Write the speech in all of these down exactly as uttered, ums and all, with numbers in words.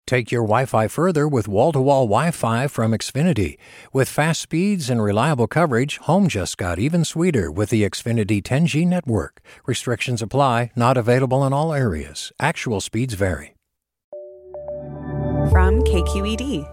Take your Wi-Fi further with wall-to-wall Wi-Fi from Xfinity. With fast speeds and reliable coverage, home just got even sweeter with the Xfinity ten G network. Restrictions apply, not available in all areas. Actual speeds vary. From K Q E D.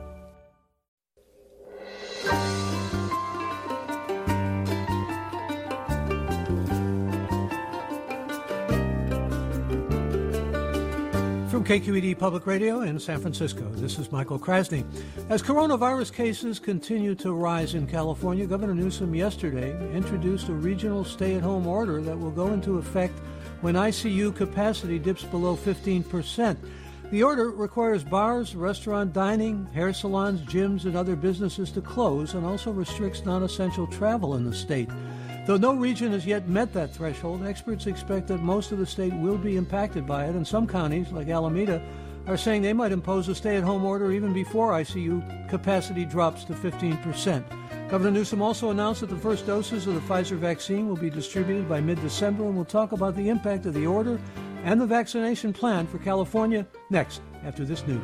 From K Q E D Public Radio in San Francisco, this is Michael Krasny. As coronavirus cases continue to rise in California, Governor Newsom yesterday introduced a regional stay-at-home order that will go into effect when I C U capacity dips below fifteen percent. The order requires bars, restaurant dining, hair salons, gyms, and other businesses to close and also restricts non-essential travel in the state. Though no region has yet met that threshold, experts expect that most of the state will be impacted by it, and some counties, like Alameda, are saying they might impose a stay-at-home order even before I C U capacity drops to fifteen percent. Governor Newsom also announced that the first doses of the Pfizer vaccine will be distributed by mid-December, and we'll talk about the impact of the order and the vaccination plan for California next, after this news.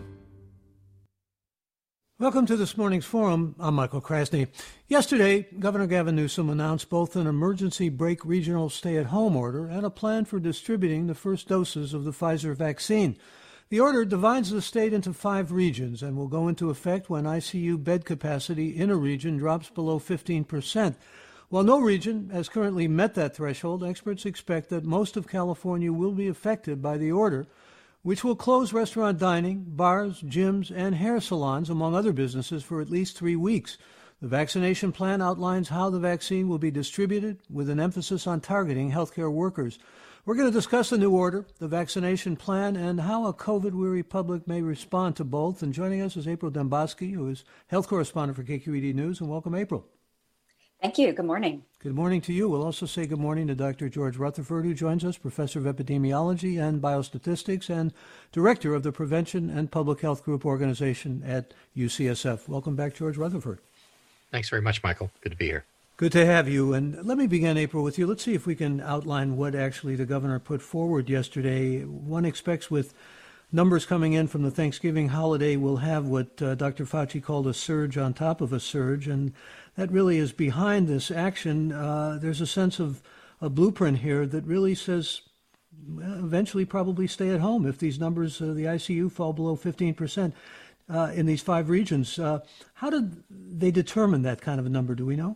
Welcome to this morning's forum. I'm Michael Krasny. Yesterday, Governor Gavin Newsom announced both an emergency break regional stay-at-home order and a plan for distributing the first doses of the Pfizer vaccine. The order divides the state into five regions and will go into effect when I C U bed capacity in a region drops below fifteen percent. While no region has currently met that threshold, experts expect that most of California will be affected by the order, which will close restaurant dining, bars, gyms, and hair salons, among other businesses, for at least three weeks. The vaccination plan outlines how the vaccine will be distributed, with an emphasis on targeting healthcare workers. We're going to discuss the new order, the vaccination plan, and how a COVID-weary public may respond to both. And joining us is April Dembosky, who is health correspondent for K Q E D News. And welcome, April. Thank you. Good morning. Good morning to you. We'll also say good morning to Doctor George Rutherford, who joins us, professor of epidemiology and biostatistics and director of the Prevention and Public Health Group Organization at U C S F. Welcome back, George Rutherford. Thanks very much, Michael. Good to be here. Good to have you. And let me begin, April, with you. Let's see if we can outline what actually the governor put forward yesterday. One expects with numbers coming in from the Thanksgiving holiday, we'll have what uh, Doctor Fauci called a surge on top of a surge, and that really is behind this action. Uh, there's a sense of a blueprint here that really says well, eventually probably stay at home if these numbers, uh, the I C U, fall below fifteen percent uh, in these five regions. Uh, how did they determine that kind of a number? Do we know?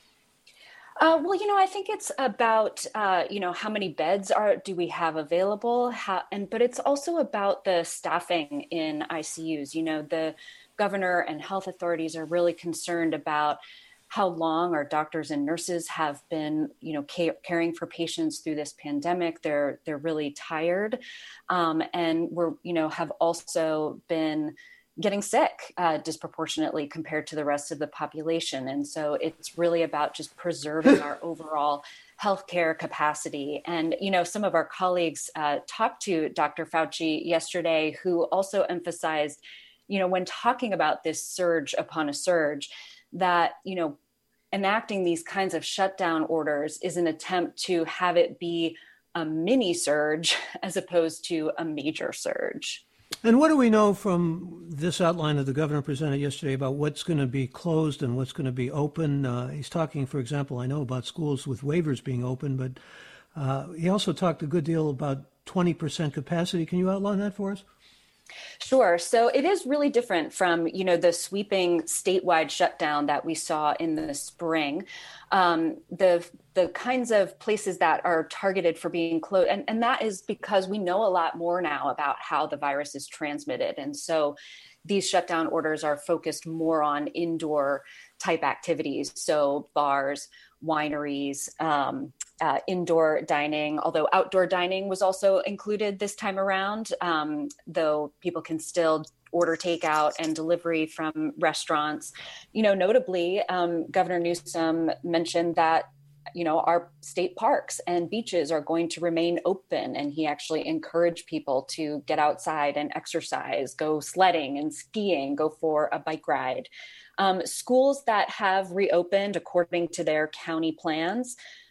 Uh, well, you know, I think it's about, uh, you know, how many beds are do we have available, how, and but it's also about the staffing in I C Us. You know, the governor and health authorities are really concerned about how long our doctors and nurses have been, you know, ca- caring for patients through this pandemic. They're they're really tired, um, and we're, you know, have also been getting sick uh, disproportionately compared to the rest of the population. And so it's really about just preserving our overall healthcare capacity. And, you know, some of our colleagues uh, talked to Doctor Fauci yesterday, who also emphasized, you know, when talking about this surge upon a surge, that, you know, enacting these kinds of shutdown orders is an attempt to have it be a mini surge as opposed to a major surge. And what do we know from this outline that the governor presented yesterday about what's going to be closed and what's going to be open? Uh, he's talking, for example, I know about schools with waivers being open, but uh, he also talked a good deal about twenty percent capacity. Can you outline that for us? Sure. So it is really different from, you know, the sweeping statewide shutdown that we saw in the spring. Um, the the kinds of places that are targeted for being closed, and, and that is because we know a lot more now about how the virus is transmitted. And so these shutdown orders are focused more on indoor type activities. So bars, wineries, um, uh, indoor dining, although outdoor dining was also included this time around, um, though people can still order takeout and delivery from restaurants. You know, notably, um, Governor Newsom mentioned that, you know, our state parks and beaches are going to remain open. And he actually encouraged people to get outside and exercise, go sledding and skiing, go for a bike ride. Um, schools that have reopened according to their county plans,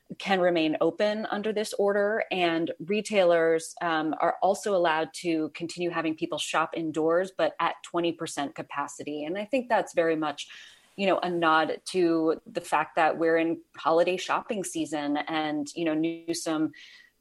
can remain open under this order, and retailers um, are also allowed to continue having people shop indoors, but at twenty percent capacity. And I think that's very much, you know, a nod to the fact that we're in holiday shopping season, and, you know, Newsom,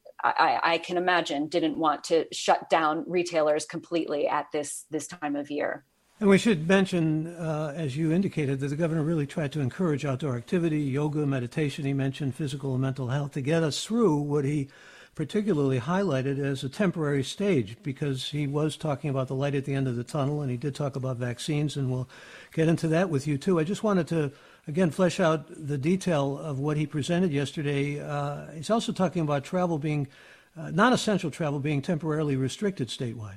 I, I can imagine, didn't want to shut down retailers completely at this this time of year. And we should mention, uh, as you indicated, that the governor really tried to encourage outdoor activity, yoga, meditation. He mentioned physical and mental health to get us through what he particularly highlighted as a temporary stage, because he was talking about the light at the end of the tunnel, and he did talk about vaccines, and we'll get into that with you too. I just wanted to, again, flesh out the detail of what he presented yesterday. Uh, he's also talking about travel being, uh, non-essential travel being temporarily restricted statewide.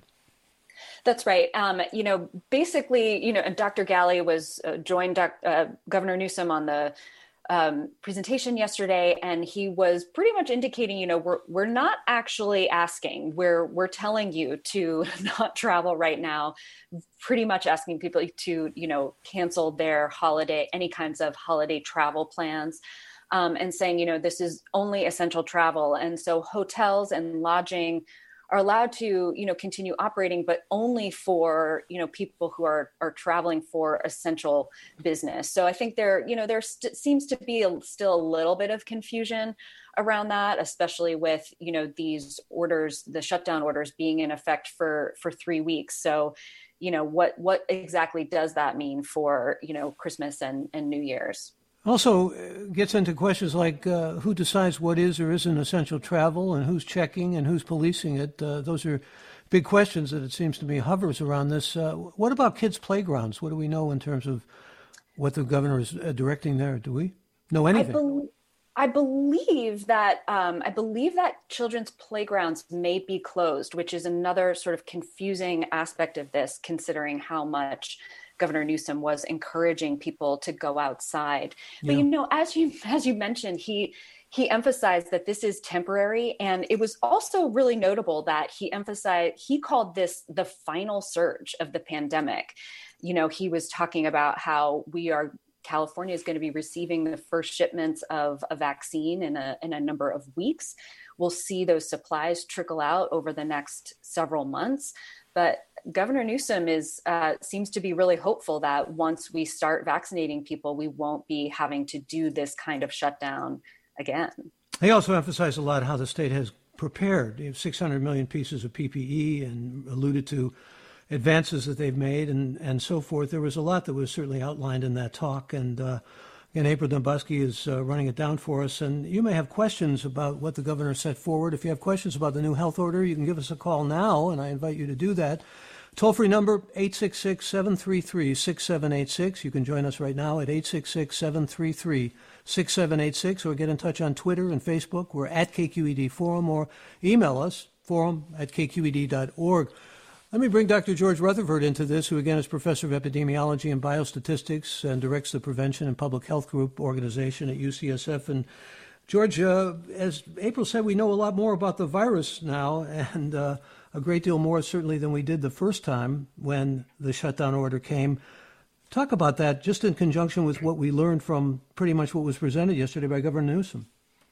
That's right. Um, you know, basically, you know, Doctor Galley was uh, joined Doc, uh, Governor Newsom on the um, presentation yesterday, and he was pretty much indicating, you know, we're we're not actually asking, we're we're telling you to not travel right now. Pretty much asking people to, you know, cancel their holiday, any kinds of holiday travel plans. Um, and saying, you know, this is only essential travel, and so hotels and lodging are allowed to, you know, continue operating, but only for, you know, people who are are traveling for essential business. So I think there, you know, there st- seems to be a, still a little bit of confusion around that, especially with, you know, these orders, the shutdown orders being in effect for for three weeks. So, you know, what what exactly does that mean for, you know, Christmas and, and New Year's? Also gets into questions like uh, who decides what is or isn't essential travel, and who's checking and who's policing it. Uh, those are big questions that it seems to me hovers around this. Uh, what about kids' playgrounds? What do we know in terms of what the governor is uh, directing there? Do we know anything? I, be- I believe that um, I believe that children's playgrounds may be closed, which is another sort of confusing aspect of this, considering how much Governor Newsom was encouraging people to go outside. But, yeah. you know, as you as you mentioned, he he emphasized that this is temporary. And it was also really notable that he emphasized, he called this the final surge of the pandemic. You know, he was talking about how we are, California is going to be receiving the first shipments of a vaccine in a in a number of weeks. We'll see those supplies trickle out over the next several months. But Governor Newsom is uh, seems to be really hopeful that once we start vaccinating people, we won't be having to do this kind of shutdown again. He also emphasized a lot how the state has prepared. They have six hundred million pieces of P P E and alluded to advances that they've made and, and so forth. There was a lot that was certainly outlined in that talk. And uh, again, April Dombosky is uh, running it down for us. And you may have questions about what the governor set forward. If you have questions about the new health order, you can give us a call now, and I invite you to do that. Toll-free number, eight six six, seven three three, six seven eight six. You can join us right now at eight six six, seven three three, six seven eight six, or get in touch on Twitter and Facebook. We're at K Q E D Forum, or email us, forum at k q e d dot org. Let me bring Doctor George Rutherford into this, who again is professor of epidemiology and biostatistics and directs the Prevention and Public Health Group organization at U C S F. And George, uh, as April said, we know a lot more about the virus now, and uh, a great deal more certainly than we did the first time when the shutdown order came. Talk about that just in conjunction with what we learned from pretty much what was presented yesterday by Governor Newsom.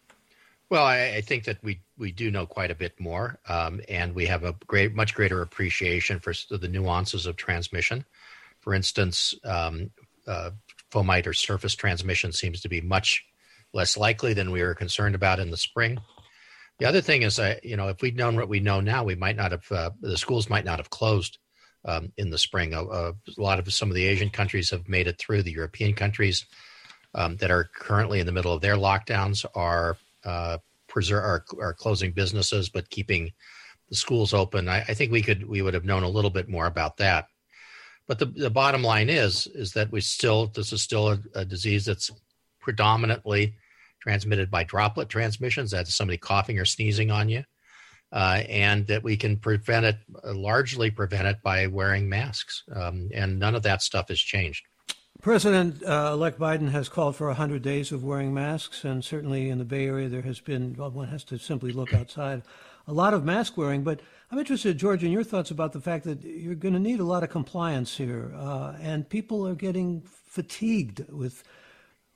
Well, I, I think that we, we do know quite a bit more, um, and we have a great, much greater appreciation for the nuances of transmission. For instance, um, uh, fomite or surface transmission seems to be much less likely than we were concerned about in the spring. The other thing is, uh, you know, if we'd known what we know now, we might not have, uh, the schools might not have closed um, in the spring. Uh, a lot of some of the Asian countries have made it through. The European countries um, that are currently in the middle of their lockdowns are uh, preserve are, are closing businesses, but keeping the schools open. I, I think we could we would have known a little bit more about that. But the, the bottom line is is that we still this is still a, a disease that's predominantly transmitted by droplet transmissions. That's somebody coughing or sneezing on you, uh, and that we can prevent it, uh, largely prevent it by wearing masks. Um, and none of that stuff has changed. President-elect uh, Biden has called for one hundred days of wearing masks, and certainly in the Bay Area there has been, well, one has to simply look outside, a lot of mask wearing. But I'm interested, George, in your thoughts about the fact that you're going to need a lot of compliance here, uh, and people are getting fatigued with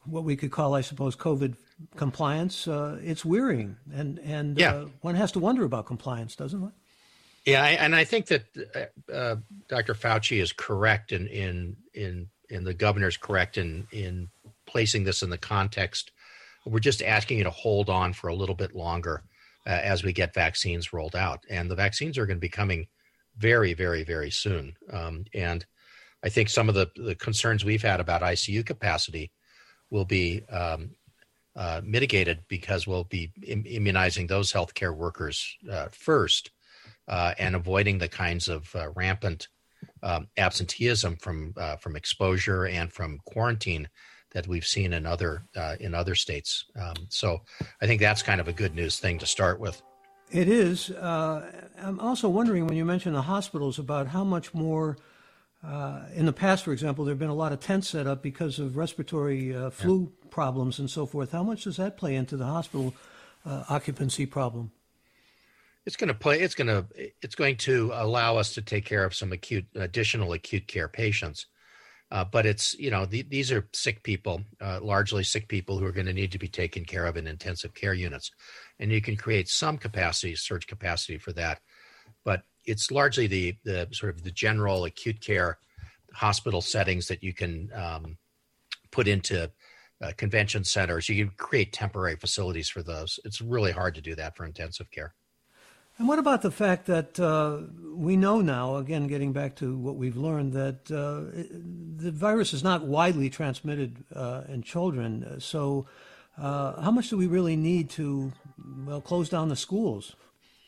what we could call, I suppose, COVID compliance, uh, it's wearying. And, and yeah. uh, one has to wonder about compliance, doesn't one? Yeah, I, and I think that uh, Doctor Fauci is correct in, in, in, in the governor's correct in, in placing this in the context. We're just asking you to hold on for a little bit longer uh, as we get vaccines rolled out. And the vaccines are going to be coming very, very, very soon. Um, and I think some of the, the concerns we've had about I C U capacity will be um, uh, mitigated because we'll be im- immunizing those healthcare workers uh, first uh, and avoiding the kinds of uh, rampant um, absenteeism from uh, from exposure and from quarantine that we've seen in other uh, in other states. Um, so I think that's kind of a good news thing to start with. It is. Uh, I'm also wondering, when you mention the hospitals, about how much more. Uh, in the past, for example, there have been a lot of tents set up because of respiratory uh, flu yeah. problems and so forth. How much does that play into the hospital uh, occupancy problem? It's going to play. It's going to. It's going to allow us to take care of some acute, additional acute care patients. Uh, but it's you know the, these are sick people, uh, largely sick people who are going to need to be taken care of in intensive care units, and you can create some capacity, surge capacity for that, but it's largely the the sort of the general acute care hospital settings that you can um, put into uh, convention centers. You can create temporary facilities for those. It's really hard to do that for intensive care. And what about the fact that uh, we know now, again, getting back to what we've learned, that uh, the virus is not widely transmitted uh, in children. So uh, how much do we really need to, well, close down the schools?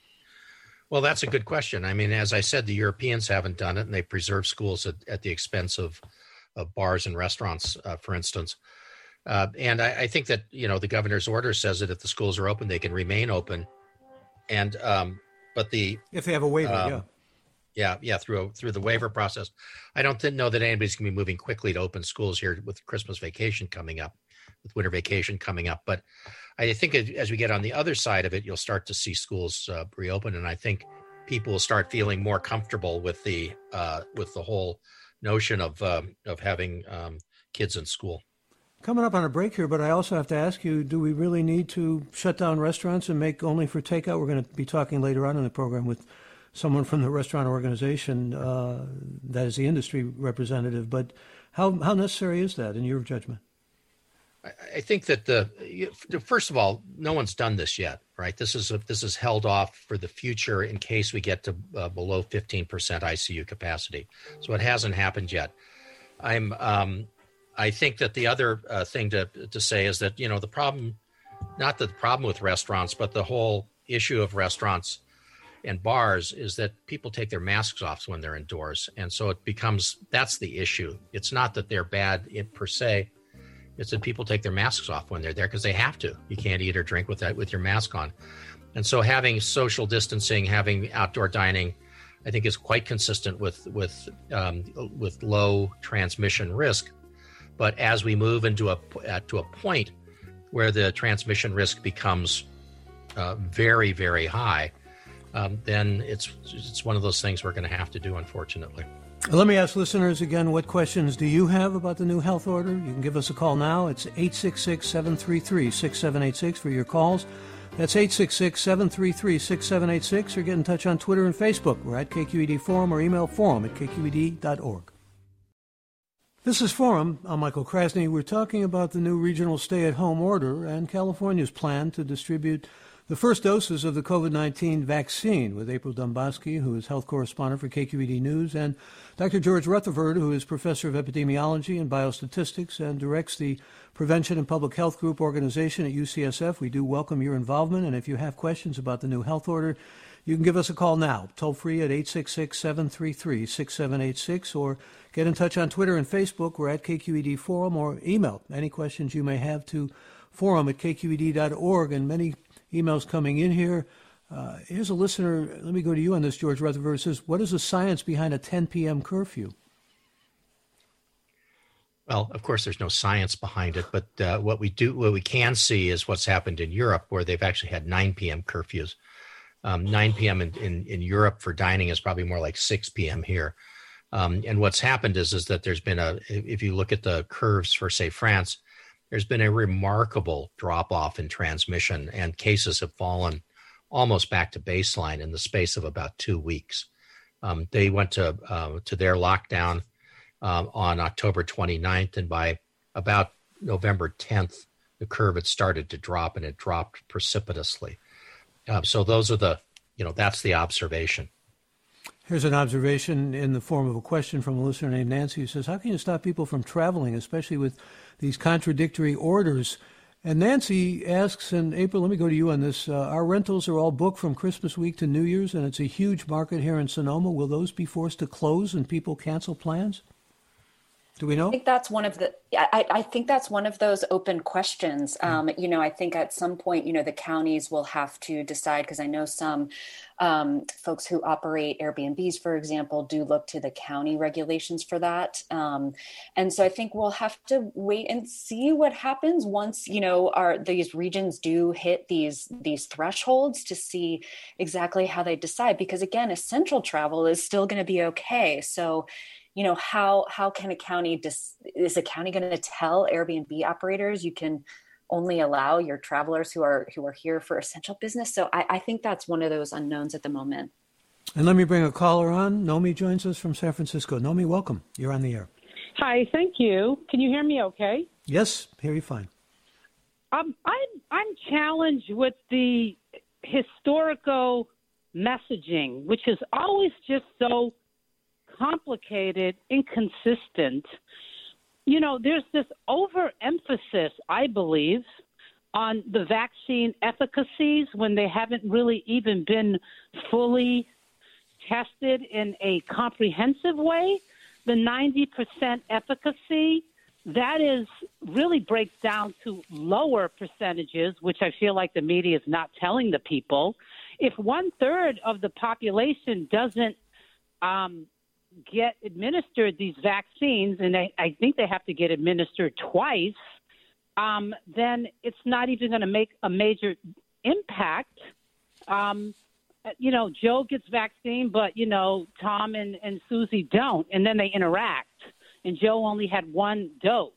Well, that's a good question. I mean, as I said, the Europeans haven't done it, and they preserve schools at, at the expense of, of bars and restaurants, uh, for instance. Uh, and I, I think that, you know, the governor's order says that if the schools are open, they can remain open. And um, but the if they have a waiver, um, yeah, yeah, yeah, through a, through the waiver process, I don't th- know that anybody's going to be moving quickly to open schools here with Christmas vacation coming up, with winter vacation coming up. But I think as we get on the other side of it, you'll start to see schools uh, reopen, and I think people will start feeling more comfortable with the uh, with the whole notion of um, of having um, kids in school. Coming up on a break here, but I also have to ask you, do we really need to shut down restaurants and make only for takeout? We're going to be talking later on in the program with someone from the restaurant organization uh, that is the industry representative. But how how necessary is that in your judgment? I think that the first of all, no one's done this yet, right? This is a, this is held off for the future in case we get to uh, below fifteen percent I C U capacity. So it hasn't happened yet. I'm um, I think that the other uh, thing to to say is that, you know, the problem, not the problem with restaurants, but the whole issue of restaurants and bars is that people take their masks off when they're indoors, and so it becomes that's the issue. It's not that they're bad in, per se. It's that people take their masks off when they're there because they have to. You can't eat or drink with that with your mask on. And so having social distancing, having outdoor dining, I think is quite consistent with with um, with low transmission risk. But as we move into a uh, to a point where the transmission risk becomes uh, very, very high, um, then it's it's one of those things we're going to have to do, unfortunately. Let me ask listeners again, what questions do you have about the new health order? You can give us a call now. It's eight six six, seven three three, six seven eight six for your calls. That's eight six six, seven three three, six seven eight six, or get in touch on Twitter and Facebook. We're at K Q E D Forum, or email forum at k q e d dot org. This is Forum. I'm Michael Krasny. We're talking about the new regional stay-at-home order and California's plan to distribute the first doses of the COVID nineteen vaccine, with April Dombosky, who is health correspondent for K Q E D News, and Doctor George Rutherford, who is professor of epidemiology and biostatistics and directs the Prevention and Public Health Group organization at U C S F. We do welcome your involvement, and if you have questions about the new health order, you can give us a call now, toll free at eight six six, seven three three, six seven eight six, or get in touch on Twitter and Facebook. We're at K Q E D Forum, or email any questions you may have to forum at k q e d dot org, and many emails coming in here. Uh, here's a listener. Let me go to you on this, George Rutherford. It says, what is the science behind a ten p.m. curfew? Well, of course, there's no science behind it, but uh, what we do, what we can see is what's happened in Europe, where they've actually had nine p.m. curfews. Um, nine p.m. In, in, in Europe for dining is probably more like six p.m. here. Um, and what's happened is, is that there's been a, if you look at the curves for, say, France, there's been a remarkable drop-off in transmission, and cases have fallen almost back to baseline in the space of about two weeks. Um, they went to uh, to their lockdown um, on October twenty-ninth, and by about November tenth, the curve had started to drop, and it dropped precipitously. Uh, so those are the, you know, that's the observation. Here's an observation in the form of a question from a listener named Nancy, who says, how can you stop people from traveling, especially with these contradictory orders? And Nancy asks, and April, let me go to you on this. Uh, our rentals are all booked from Christmas week to New Year's, and it's a huge market here in Sonoma. Will those be forced to close and people cancel plans? Do we know? I think that's one of the, I, I think that's one of those open questions. Um, you know, I think at some point, you know, the counties will have to decide, because I know some um, folks who operate Airbnbs, for example, do look to the county regulations for that. Um, and so I think we'll have to wait and see what happens once, you know, our, these regions do hit these, these thresholds to see exactly how they decide, because again, essential travel is still going to be okay. So, you know, how how can a county, dis, is a county going to tell Airbnb operators you can only allow your travelers who are who are here for essential business? So I, I think that's one of those unknowns at the moment. And let me bring a caller on. Nomi joins us from San Francisco. Nomi, welcome. You're on the air. Hi, thank you. Can you hear me okay? Yes, hear you fine. Um, I'm, I'm challenged with the historical messaging, which is always just so complicated, inconsistent. You know, there's this overemphasis, I believe, on the vaccine efficacies when they haven't really even been fully tested in a comprehensive way. The ninety percent efficacy, that is really breaks down to lower percentages, which I feel like the media is not telling the people. If one third of the population doesn't um, get administered these vaccines, and I, I think they have to get administered twice, um, then it's not even going to make a major impact. Um, you know, Joe gets vaccine, but, you know, Tom and, and Susie don't, and then they interact, and Joe only had one dose.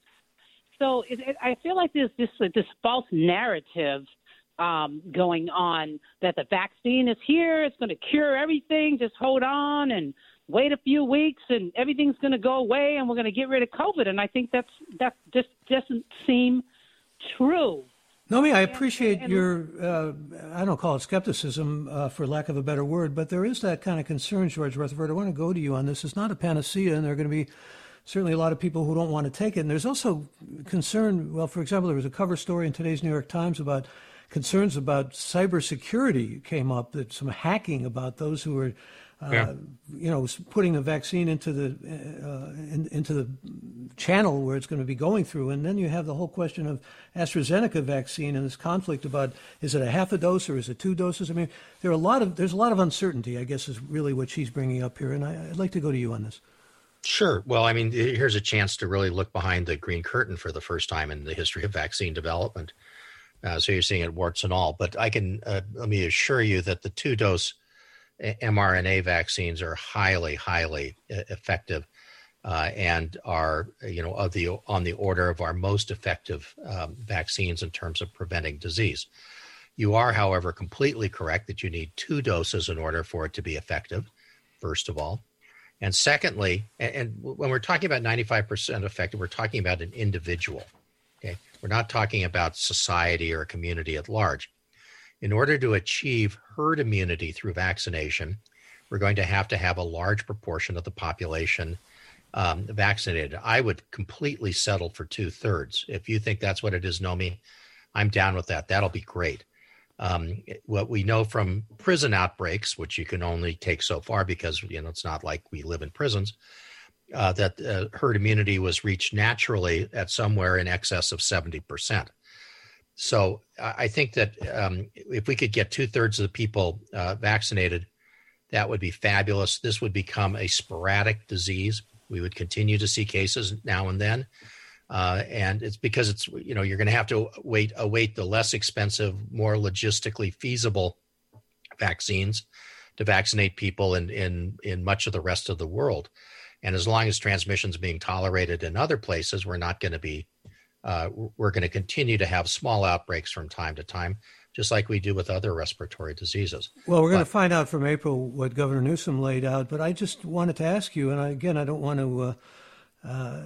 So it, it, I feel like there's this, this false narrative um, going on that the vaccine is here, it's going to cure everything, just hold on and wait a few weeks and everything's going to go away and we're going to get rid of COVID. And I think that's that just doesn't seem true. Nomi, I appreciate and, and, your, uh, I don't call it skepticism uh, for lack of a better word, but there is that kind of concern, George Rutherford. I want to go to you on this. It's not a panacea, and there are going to be certainly a lot of people who don't want to take it. And there's also concern, well, for example, there was a cover story in today's New York Times about concerns about cybersecurity came up, that some hacking about those who were Uh, yeah. you know, putting the vaccine into the uh, in, into the channel where it's going to be going through, and then you have the whole question of AstraZeneca vaccine and this conflict about, is it a half a dose or is it two doses? I mean, there are a lot of there's a lot of uncertainty, I guess, is really what she's bringing up here, and I, I'd like to go to you on this. Sure. Well, I mean, here's a chance to really look behind the green curtain for the first time in the history of vaccine development. Uh, so you're seeing it warts and all, but I can uh, let me assure you that the two dose mRNA vaccines are highly, highly effective uh, and are, you know, of the on the order of our most effective um, vaccines in terms of preventing disease. You are, however, completely correct that you need two doses in order for it to be effective, first of all. And secondly, and, and when we're talking about ninety-five percent effective, we're talking about an individual. Okay, we're not talking about society or a community at large. In order to achieve herd immunity through vaccination, we're going to have to have a large proportion of the population um, vaccinated. I would completely settle for two-thirds. If you think that's what it is, Nomi, I'm down with that. That'll be great. Um, what we know from prison outbreaks, which you can only take so far because, you know, it's not like we live in prisons, uh, that uh, herd immunity was reached naturally at somewhere in excess of seventy percent. So I think that um, if we could get two-thirds of the people uh, vaccinated, that would be fabulous. This would become a sporadic disease. We would continue to see cases now and then. Uh, and it's because it's, you know, you're going to have to wait, await the less expensive, more logistically feasible vaccines to vaccinate people in, in, in much of the rest of the world. And as long as transmission is being tolerated in other places, we're not going to be uh, we're going to continue to have small outbreaks from time to time, just like we do with other respiratory diseases. Well, we're going but, to find out from April what Governor Newsom laid out, but I just wanted to ask you, and I, again, I don't want to uh, uh,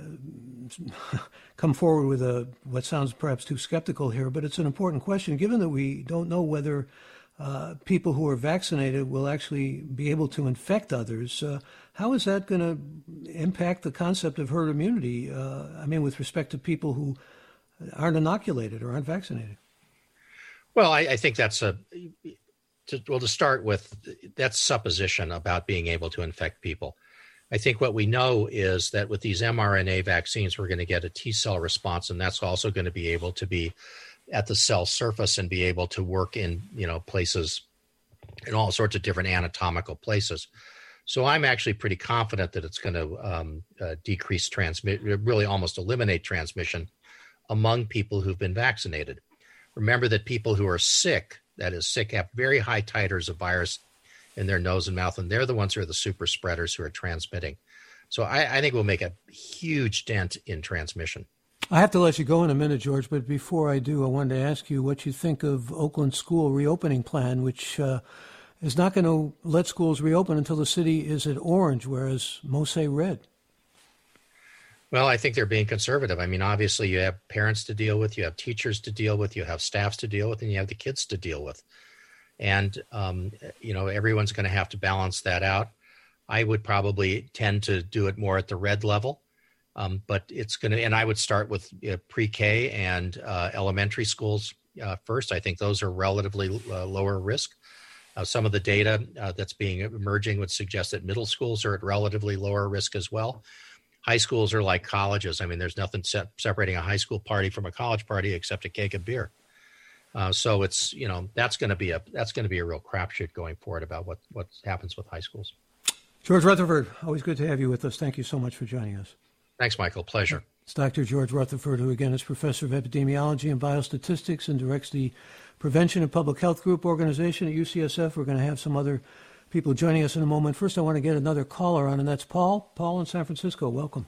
come forward with a what sounds perhaps too skeptical here, but it's an important question, given that we don't know whether uh, people who are vaccinated will actually be able to infect others. Uh, how is that going to impact the concept of herd immunity? Uh, I mean, with respect to people who aren't inoculated or aren't vaccinated? Well, I, I think that's a, to, well, to start with, that's supposition about being able to infect people. I think what we know is that with these mRNA vaccines, we're going to get a T cell response, and that's also going to be able to be at the cell surface and be able to work in, you know, places, in all sorts of different anatomical places. So I'm actually pretty confident that it's going to um, uh, decrease transmit, really almost eliminate transmission among people who've been vaccinated. Remember that people who are sick, that is sick, have very high titers of virus in their nose and mouth, and they're the ones who are the super spreaders who are transmitting. So I, I think we'll make a huge dent in transmission. I have to let you go in a minute, George, but before I do, I wanted to ask you what you think of Oakland's school reopening plan, which uh, is not going to let schools reopen until the city is at orange, whereas most say red. Well, I think they're being conservative. I mean, obviously, you have parents to deal with, you have teachers to deal with, you have staffs to deal with, and you have the kids to deal with. And, um, you know, everyone's going to have to balance that out. I would probably tend to do it more at the red level, um, but it's going to, and I would start with uh, pre-K and uh, elementary schools uh, first. I think those are relatively uh, lower risk. Uh, some of the data uh, that's being emerging would suggest that middle schools are at relatively lower risk as well. High schools are like colleges. I mean, there's nothing se- separating a high school party from a college party except a cake of beer. Uh, so it's, you know, that's going to be a that's going to be a real crapshoot going forward about what, what happens with high schools. George Rutherford, always good to have you with us. Thank you so much for joining us. Thanks, Michael. Pleasure. It's Doctor George Rutherford, who again is professor of epidemiology and biostatistics and directs the Prevention and Public Health Group organization at U C S F. We're going to have some other people joining us in a moment. First, I want to get another caller on, and that's Paul. Paul in San Francisco. Welcome.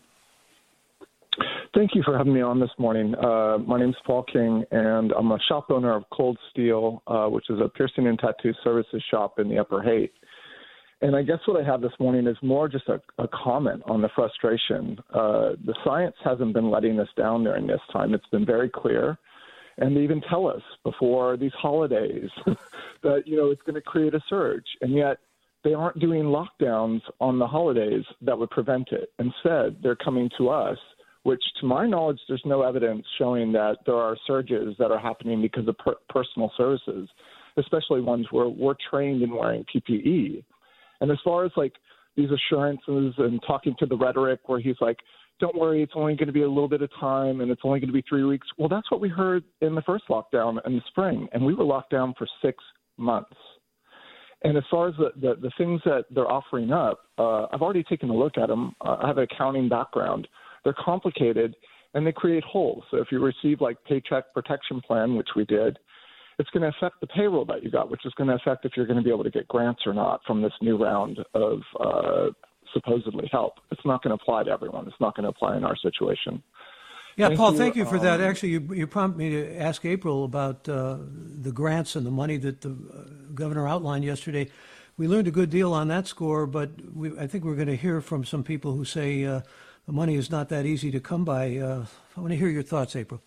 Thank you for having me on this morning. Uh, my name is Paul King, and I'm a shop owner of Cold Steel, uh, which is a piercing and tattoo services shop in the Upper Haight. And I guess what I have this morning is more just a, a comment on the frustration. Uh, the science hasn't been letting us down during this time. It's been very clear. And they even tell us before these holidays that, you know, it's going to create a surge. And yet they aren't doing lockdowns on the holidays that would prevent it. Instead, they're coming to us, which to my knowledge, there's no evidence showing that there are surges that are happening because of per- personal services, especially ones where we're trained in wearing P P E. And as far as like these assurances and talking to the rhetoric where he's like, don't worry, it's only going to be a little bit of time and it's only going to be three weeks. Well, that's what we heard in the first lockdown in the spring, and we were locked down for six months. And as far as the, the, the things that they're offering up, uh, I've already taken a look at them. Uh, I have an accounting background. They're complicated and they create holes. So if you receive like Paycheck Protection Plan, which we did, it's going to affect the payroll that you got, which is going to affect if you're going to be able to get grants or not from this new round of uh, supposedly help. It's not going to apply to everyone. It's not going to apply in our situation. Yeah, thank Paul, you. thank you for um, that. Actually, you, you prompted me to ask April about uh, the grants and the money that the uh, governor outlined yesterday. We learned a good deal on that score, but we, I think we're going to hear from some people who say uh, the money is not that easy to come by. Uh, I want to hear your thoughts, April.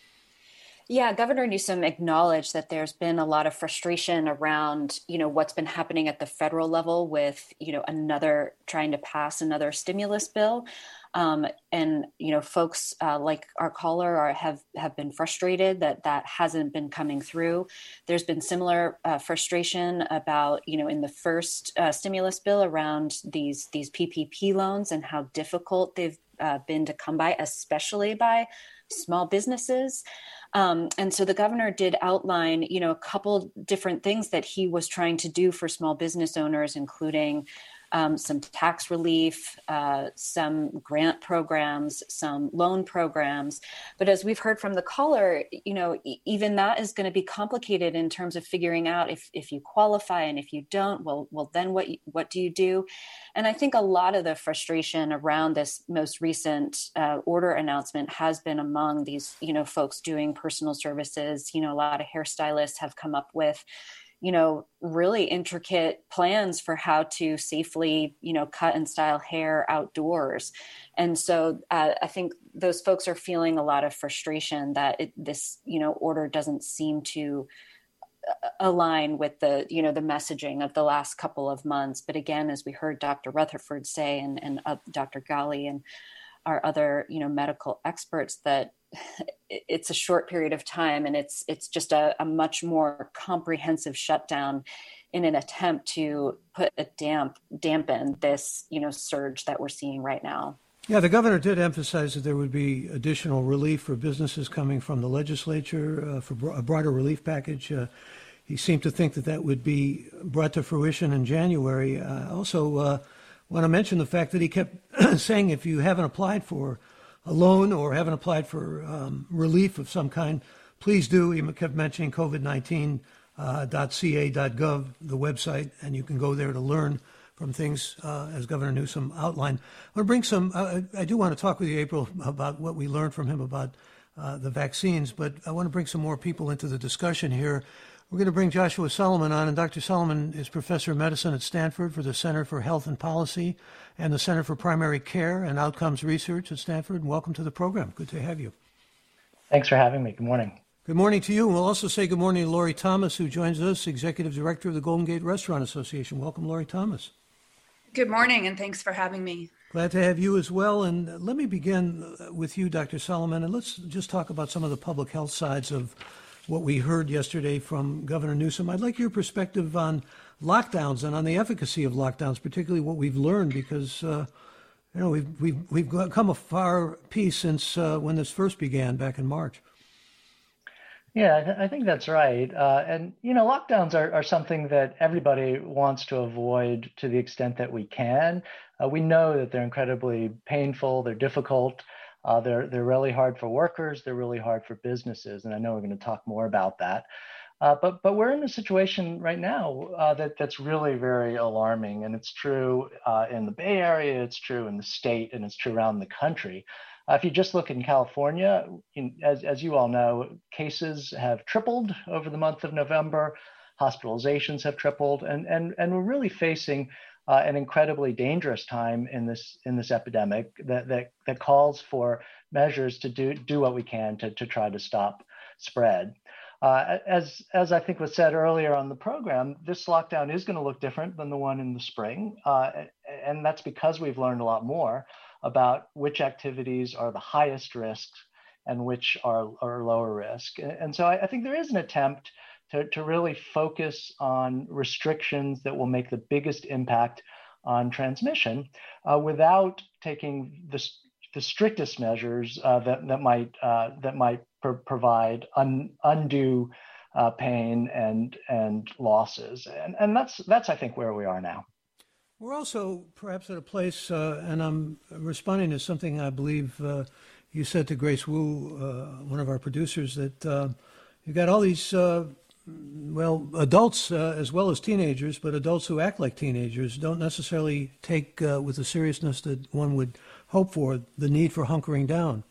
Yeah, Governor Newsom acknowledged that there's been a lot of frustration around, you know, what's been happening at the federal level with, you know, another trying to pass another stimulus bill. Um, and, you know, folks uh, like our caller are, have, have been frustrated that that hasn't been coming through. There's been similar uh, frustration about, you know, in the first uh, stimulus bill around these these P P P loans and how difficult they've uh, been to come by, especially by small businesses. Um, and so the governor did outline, you know, a couple different things that he was trying to do for small business owners, including um, some tax relief, uh, some grant programs, some loan programs. But as we've heard from the caller, you know, e- even that is going to be complicated in terms of figuring out if, if you qualify, and if you don't, well, well, then what, you, what do you do? And I think a lot of the frustration around this most recent uh, order announcement has been among these, you know, folks doing personal services. You know, a lot of hairstylists have come up with, you know, really intricate plans for how to safely, you know, cut and style hair outdoors. And so uh, I think those folks are feeling a lot of frustration that it, this, you know, order doesn't seem to align with the, you know, the messaging of the last couple of months. But again, as we heard Doctor Rutherford say, and, and uh, Doctor Ghali and our other, you know, medical experts, that it's a short period of time, and it's it's just a, a much more comprehensive shutdown in an attempt to put a damp dampen this, you know, surge that we're seeing right now. Yeah, the governor did emphasize that there would be additional relief for businesses coming from the legislature uh, for a broader relief package. Uh, he seemed to think that that would be brought to fruition in January. I uh, also uh, want to mention the fact that he kept saying if you haven't applied for a loan or haven't applied for um, relief of some kind, please do. He kept mentioning covid nineteen dot c a dot gov, the website, and you can go there to learn from things uh, as Governor Newsom outlined. I want to bring some, uh, I do want to talk with you, April, about what we learned from him about uh, the vaccines, but I want to bring some more people into the discussion here. We're going to bring Joshua Solomon on, and Doctor Solomon is professor of medicine at Stanford for the Center for Health and Policy and the Center for Primary Care and Outcomes Research at Stanford. And welcome to the program. Good to have you. Thanks for having me. Good morning. Good morning to you. And we'll also say good morning to Lori Thomas, who joins us, Executive Director of the Golden Gate Restaurant Association. Welcome, Lori Thomas. Good morning, and thanks for having me. Glad to have you as well. And let me begin with you, Doctor Solomon, and let's just talk about some of the public health sides of what we heard yesterday from Governor Newsom. I'd like your perspective on lockdowns and on the efficacy of lockdowns, particularly what we've learned, because uh, you know we've we've we've come a far piece since uh, when this first began back in March. Yeah, I, th- I think that's right. Uh, and, you know, lockdowns are, are something that everybody wants to avoid to the extent that we can. Uh, we know that they're incredibly painful, they're difficult, uh, they're, they're really hard for workers, they're really hard for businesses. And I know we're going to talk more about that. Uh, but but we're in a situation right now uh, that, that's really very alarming. And it's true uh, in the Bay Area, it's true in the state, and it's true around the country. Uh, if you just look in California, in, as, as you all know, cases have tripled over the month of November, hospitalizations have tripled, and, and, and we're really facing uh, an incredibly dangerous time in this in this epidemic that, that, that calls for measures to do, do what we can to, to try to stop spread. Uh, as, as I think was said earlier on the program, this lockdown is going to look different than the one in the spring, uh, and that's because we've learned a lot more about which activities are the highest risks and which are, are lower risk. And so I, I think there is an attempt to, to really focus on restrictions that will make the biggest impact on transmission uh, without taking the, the strictest measures uh, that, that might, uh, that might pr- provide un, undue uh, pain and, and losses. And, and that's, that's, I think, where we are now. We're also perhaps at a place, uh, and I'm responding to something I believe uh, you said to Grace Wu, uh, one of our producers, that uh, you've got all these, uh, well, adults uh, as well as teenagers, but adults who act like teenagers don't necessarily take uh, with the seriousness that one would hope for the need for hunkering down.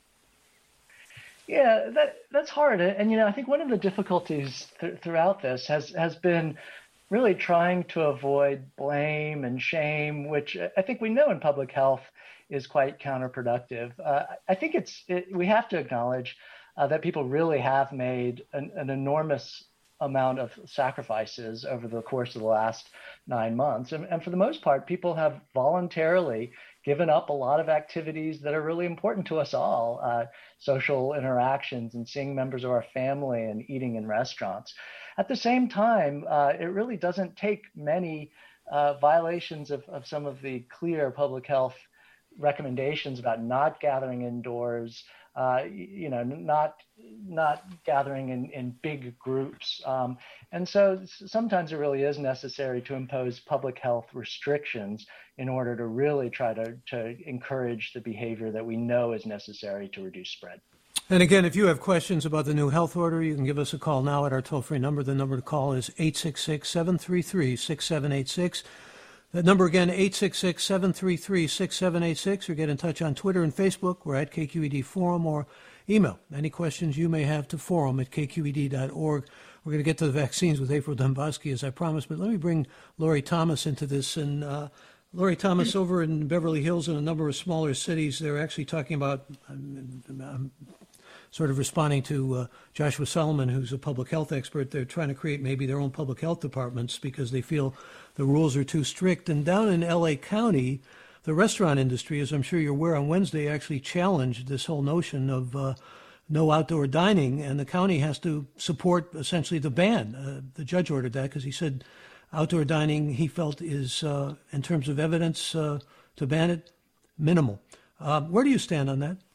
Yeah, that that's hard. And, you know, I think one of the difficulties th- throughout this has, has been really trying to avoid blame and shame, which I think we know in public health is quite counterproductive. Uh, I think it's it, we have to acknowledge uh, that people really have made an, an enormous amount of sacrifices over the course of the last nine months. And, and for the most part, people have voluntarily given up a lot of activities that are really important to us all, uh, social interactions and seeing members of our family and eating in restaurants. At the same time, uh, it really doesn't take many uh, violations of, of some of the clear public health recommendations about not gathering indoors, uh, you know, not not gathering in, in big groups. Um, and so sometimes it really is necessary to impose public health restrictions in order to really try to, to encourage the behavior that we know is necessary to reduce spread. And again, if you have questions about the new health order, you can give us a call now at our toll-free number. The number to call is eight six six, seven three three, six seven eight six. That number again, eight six six, seven three three, six seven eight six, or get in touch on Twitter and Facebook. We're at K Q E D Forum, or email any questions you may have to forum at k q e d dot org. We're going to get to the vaccines with April Dombosky, as I promised, but let me bring Lori Thomas into this. And uh, Lori Thomas, over in Beverly Hills and a number of smaller cities, they're actually talking about, um, um, sort of responding to uh, Joshua Solomon, who's a public health expert. They're trying to create maybe their own public health departments because they feel the rules are too strict. And down in L A County, the restaurant industry, as I'm sure you're aware, on Wednesday actually challenged this whole notion of uh, no outdoor dining, and the county has to support essentially the ban. Uh, the judge ordered that because he said outdoor dining, he felt, is, uh, in terms of evidence uh, to ban it, minimal. Uh, where do you stand on that?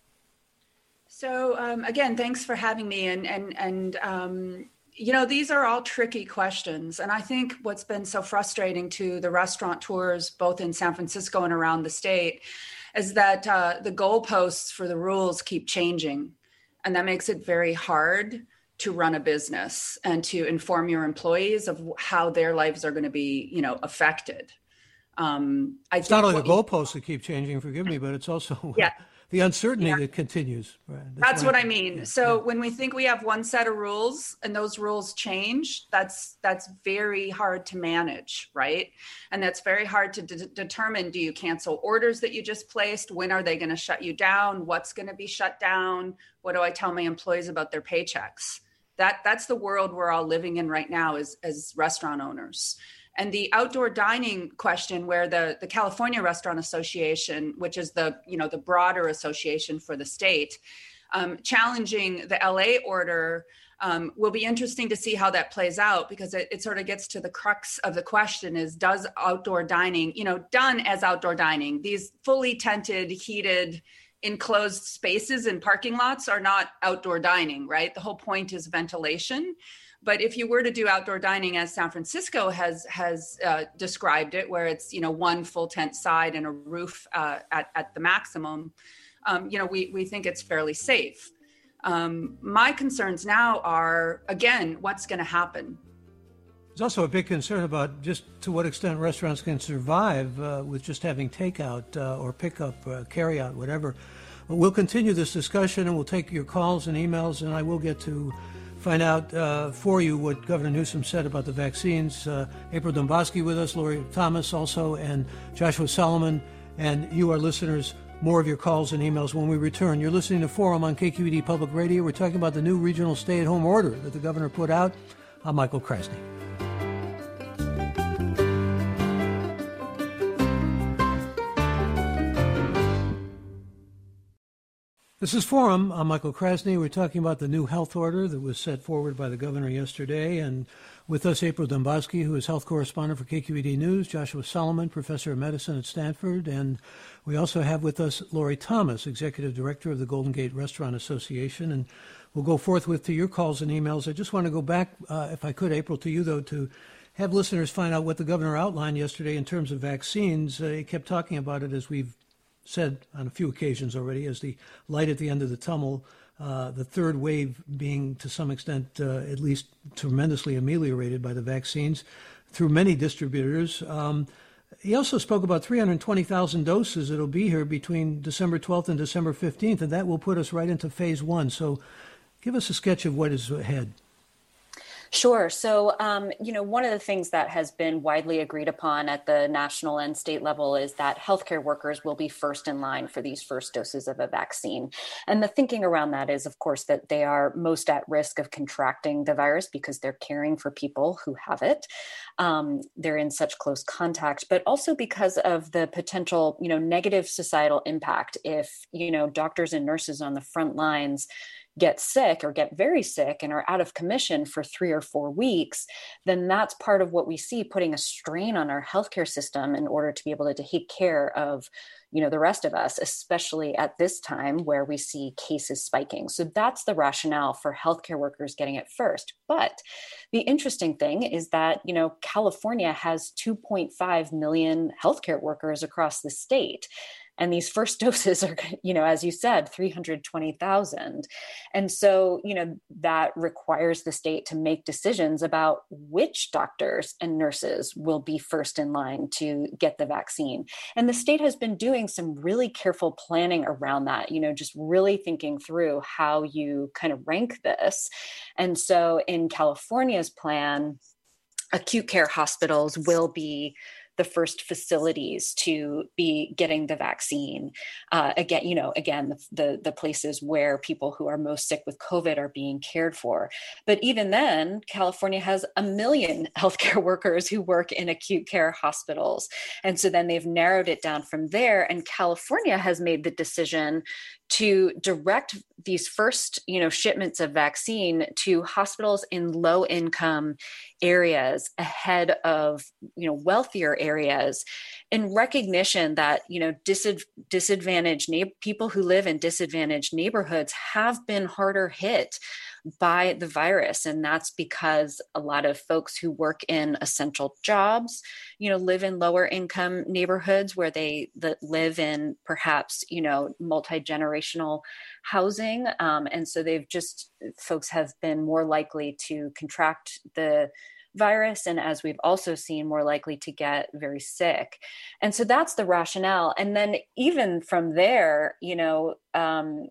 So um, again, thanks for having me. And and and um, you know, these are all tricky questions. And I think what's been so frustrating to the restaurateurs, both in San Francisco and around the state, is that uh, the goalposts for the rules keep changing, and that makes it very hard to run a business and to inform your employees of how their lives are going to be, you know, affected. Um, I it's not only the goalposts that keep changing. Forgive me, but it's also yeah. the uncertainty yeah. that continues. Right. That's, that's what I mean. Yeah, so yeah. when we think we have one set of rules and those rules change, that's that's very hard to manage, right? And that's very hard to de- determine. Do you cancel orders that you just placed? When are they going to shut you down? What's going to be shut down? What do I tell my employees about their paychecks? That that's the world we're all living in right now as, as restaurant owners. And the outdoor dining question, where the, the California Restaurant Association, which is the, you know, the broader association for the state, um, challenging the L A order, um, will be interesting to see how that plays out, because it, it sort of gets to the crux of the question is, does outdoor dining, you know, done as outdoor dining, these fully tented, heated, enclosed spaces and parking lots are not outdoor dining, right? The whole point is ventilation. But if you were to do outdoor dining as San Francisco has has uh, described it, where it's, you know, one full tent side and a roof uh, at, at the maximum, um, you know, we, we think it's fairly safe. Um, my concerns now are, again, what's going to happen? There's also a big concern about just to what extent restaurants can survive uh, with just having takeout uh, or pickup, uh, carryout, whatever. But we'll continue this discussion, and we'll take your calls and emails, and I will get to find out uh, for you what Governor Newsom said about the vaccines. Uh, April Dombosky with us, Lori Thomas also, and Joshua Solomon. And you, our listeners, more of your calls and emails when we return. You're listening to Forum on K Q E D Public Radio. We're talking about the new regional stay-at-home order that the governor put out. I'm Michael Krasny. This is Forum. I'm Michael Krasny. We're talking about the new health order that was set forward by the governor yesterday. And with us, April Dombosky, who is health correspondent for K Q E D News, Joshua Solomon, professor of medicine at Stanford, and we also have with us Lori Thomas, executive director of the Golden Gate Restaurant Association. And we'll go forthwith to your calls and emails. I just want to go back, uh, if I could, April, to you, though, to have listeners find out what the governor outlined yesterday in terms of vaccines. Uh, he kept talking about it, as we've said on a few occasions already, as the light at the end of the tunnel, uh, the third wave being to some extent uh, at least tremendously ameliorated by the vaccines through many distributors. Um, he also spoke about three hundred twenty thousand doses that will be here between December twelfth and December fifteenth, and that will put us right into phase one. So give us a sketch of what is ahead. Sure. So, um, you know, one of the things that has been widely agreed upon at the national and state level is that healthcare workers will be first in line for these first doses of a vaccine. And the thinking around that is, of course, that they are most at risk of contracting the virus because they're caring for people who have it. Um, they're in such close contact, but also because of the potential, you know, negative societal impact if, you know, doctors and nurses on the front lines get sick or get very sick and are out of commission for three or four weeks, then that's part of what we see putting a strain on our healthcare system in order to be able to take care of, you know, the rest of us, especially at this time where we see cases spiking. So that's the rationale for healthcare workers getting it first. But the interesting thing is that, you know, California has two point five million healthcare workers across the state. And these first doses are, you know, as you said, three hundred twenty thousand. And so, you know, that requires the state to make decisions about which doctors and nurses will be first in line to get the vaccine. And the state has been doing some really careful planning around that, you know, just really thinking through how you kind of rank this. And so in California's plan, acute care hospitals will be the first facilities to be getting the vaccine. Uh, again, you know, again, the, the, the places where people who are most sick with COVID are being cared for. But even then, California has a million healthcare workers who work in acute care hospitals. And so then they've narrowed it down from there. And California has made the decision to direct these first, you know, shipments of vaccine to hospitals in low income areas ahead of, you know, wealthier areas, in recognition that, you know, disadv- disadvantaged na- people who live in disadvantaged neighborhoods have been harder hit by the virus. And that's because a lot of folks who work in essential jobs, you know, live in lower income neighborhoods where they that live in perhaps, you know, multi-generational housing. Um, and so they've just, folks have been more likely to contract the virus. And as we've also seen, more likely to get very sick. And so that's the rationale. And then even from there, you know, um,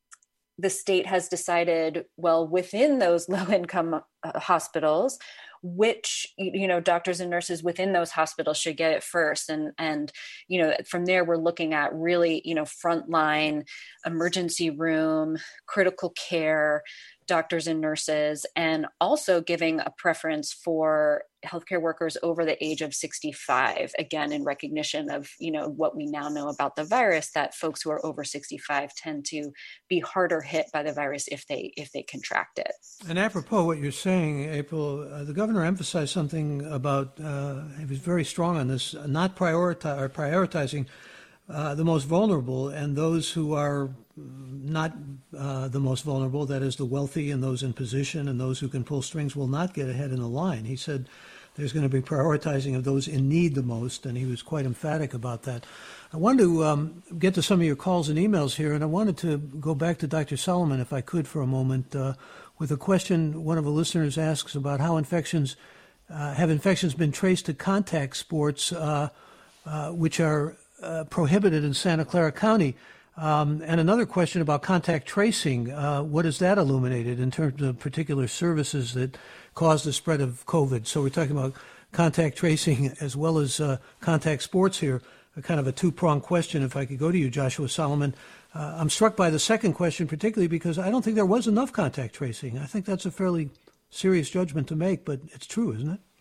the state has decided, well, within those low-income uh, hospitals, which, you know, doctors and nurses within those hospitals should get it first. And, and, you know, from there, we're looking at really, you know, frontline, emergency room, critical care, doctors and nurses, and also giving a preference for healthcare workers over the age of sixty-five, again, in recognition of, you know, what we now know about the virus, that folks who are over sixty-five tend to be harder hit by the virus if they if they contract it. And apropos what you're saying, April, uh, the governor emphasized something about, uh, he was very strong on this, not prioritize, or prioritizing uh, the most vulnerable and those who are not uh, the most vulnerable, that is the wealthy and those in position and those who can pull strings, will not get ahead in the line. He said there's going to be prioritizing of those in need the most, and he was quite emphatic about that. I wanted to um, get to some of your calls and emails here, and I wanted to go back to Doctor Solomon, if I could, for a moment, uh, with a question one of the listeners asks about how infections, uh, have infections been traced to contact sports, uh, uh, which are uh, prohibited in Santa Clara County. Um, and another question about contact tracing. Uh, what has that illuminated in terms of particular services that cause the spread of COVID? So we're talking about contact tracing as well as uh, contact sports here, a kind of a two-pronged question. If I could go to you, Joshua Solomon. Uh, I'm struck by the second question, particularly because I don't think there was enough contact tracing. I think that's a fairly serious judgment to make, but it's true, isn't it?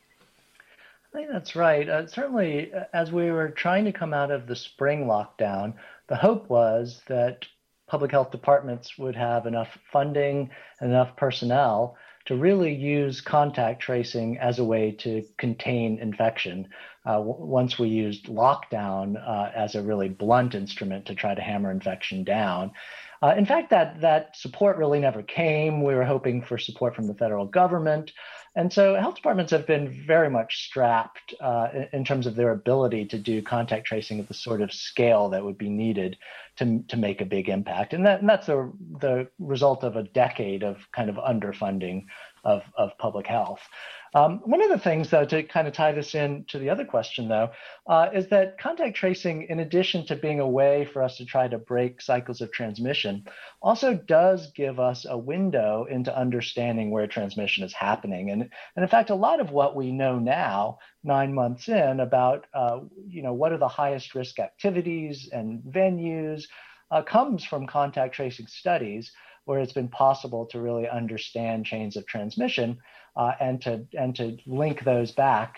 I think that's right. Uh, certainly, as we were trying to come out of the spring lockdown, the hope was that public health departments would have enough funding and enough personnel to really use contact tracing as a way to contain infection. Uh, w- once we used lockdown uh, as a really blunt instrument to try to hammer infection down. Uh, in fact, that, that support really never came. We were hoping for support from the federal government. And so health departments have been very much strapped uh, in, in terms of their ability to do contact tracing at the sort of scale that would be needed to, to make a big impact. And, that, and that's the, the result of a decade of kind of underfunding of, of public health. Um, one of the things, though, to kind of tie this in to the other question, though, uh, is that contact tracing, in addition to being a way for us to try to break cycles of transmission, also does give us a window into understanding where transmission is happening. And, and in fact, a lot of what we know now, nine months in, about uh, you know, what are the highest risk activities and venues, uh, comes from contact tracing studies, where it's been possible to really understand chains of transmission uh, and to and to link those back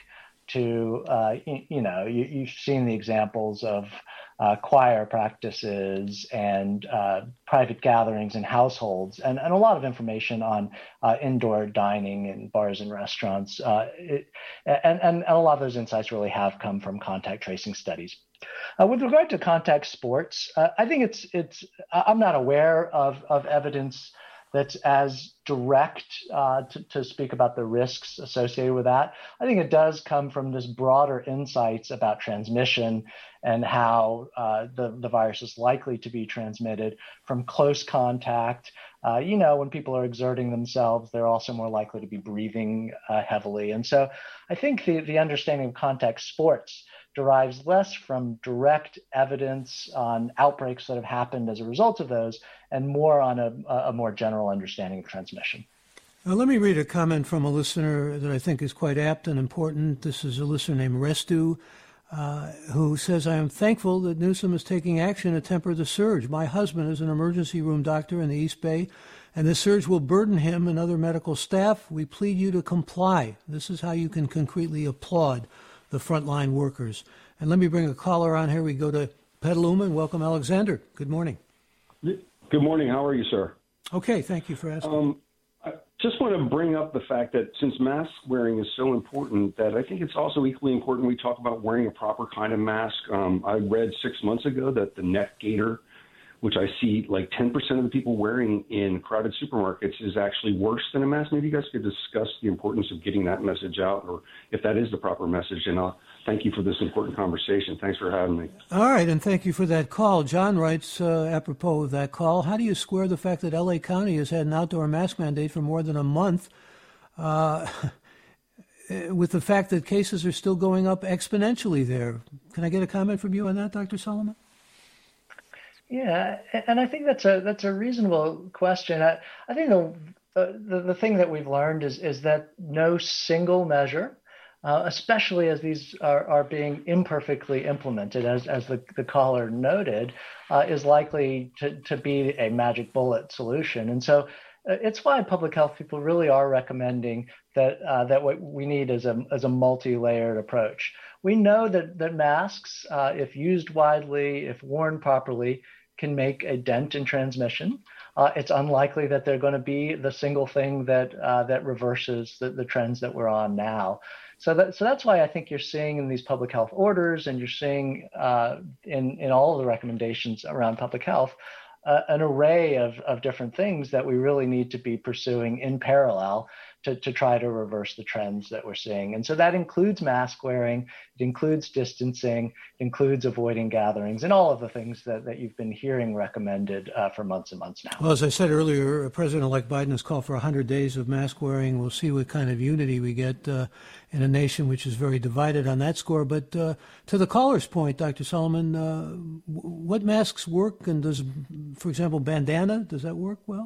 to, uh, you, you know, you, you've seen the examples of uh, choir practices and uh, private gatherings in households, and, and a lot of information on uh, indoor dining in bars and restaurants. Uh, it, and, and a lot of those insights really have come from contact tracing studies. Uh, with regard to contact sports, uh, I think it's it's. I'm not aware of of evidence that's as direct uh, to, to speak about the risks associated with that. I think it does come from this broader insights about transmission and how uh, the, the virus is likely to be transmitted from close contact. Uh, you know, when people are exerting themselves, they're also more likely to be breathing uh, heavily. And so I think the, the understanding of contact sports derives less from direct evidence on outbreaks that have happened as a result of those, and more on a, a more general understanding of transmission. Now, let me read a comment from a listener that I think is quite apt and important. This is a listener named Restu, uh, who says, I am thankful that Newsom is taking action to temper the surge. My husband is an emergency room doctor in the East Bay, and this surge will burden him and other medical staff. We plead you to comply. This is how you can concretely applaud the frontline workers. And let me bring a caller on here. We go to Petaluma and welcome Alexander. Good morning. Good morning. How are you, sir? Okay, thank you for asking. Um, I just want to bring up the fact that since mask wearing is so important, that I think it's also equally important we talk about wearing a proper kind of mask. Um, I read six months ago that the neck gaiter, which I see like ten percent of the people wearing in crowded supermarkets, is actually worse than a mask. Maybe you guys could discuss the importance of getting that message out, or if that is the proper message. And I'll thank you for this important conversation. Thanks for having me. All right, and thank you for that call. John writes, uh, apropos of that call, how do you square the fact that L A County has had an outdoor mask mandate for more than a month uh, with the fact that cases are still going up exponentially there? Can I get a comment from you on that, Doctor Solomon? Yeah, and I think that's a that's a reasonable question. I, I think the, the the thing that we've learned is is that no single measure, uh, especially as these are, are being imperfectly implemented, as as the, the caller noted, uh, is likely to, to be a magic bullet solution. And so uh, it's why public health people really are recommending that uh, that what we need is a as a multi-layered approach. We know that that masks, uh, if used widely, if worn properly, can make a dent in transmission. Uh, it's unlikely that they're going to be the single thing that uh, that reverses the, the trends that we're on now. So that so that's why I think you're seeing in these public health orders, and you're seeing uh, in in all of the recommendations around public health, uh, an array of of different things that we really need to be pursuing in parallel to, to try to reverse the trends that we're seeing. And so that includes mask wearing, it includes distancing, it includes avoiding gatherings, and all of the things that, that you've been hearing recommended uh, for months and months now. Well, as I said earlier, President-elect Biden has called for one hundred days of mask wearing. We'll see what kind of unity we get uh, in a nation which is very divided on that score. But uh, to the caller's point, Doctor Solomon, uh, what masks work? And does, for example, bandana, does that work well?